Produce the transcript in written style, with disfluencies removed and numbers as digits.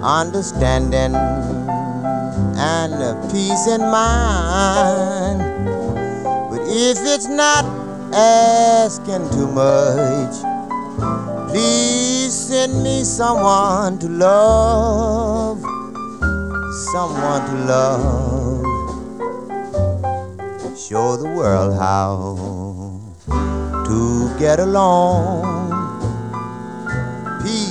understanding and peace in mind. But if it's not asking too much, please send me someone to love, someone to love. Show the world how to get along.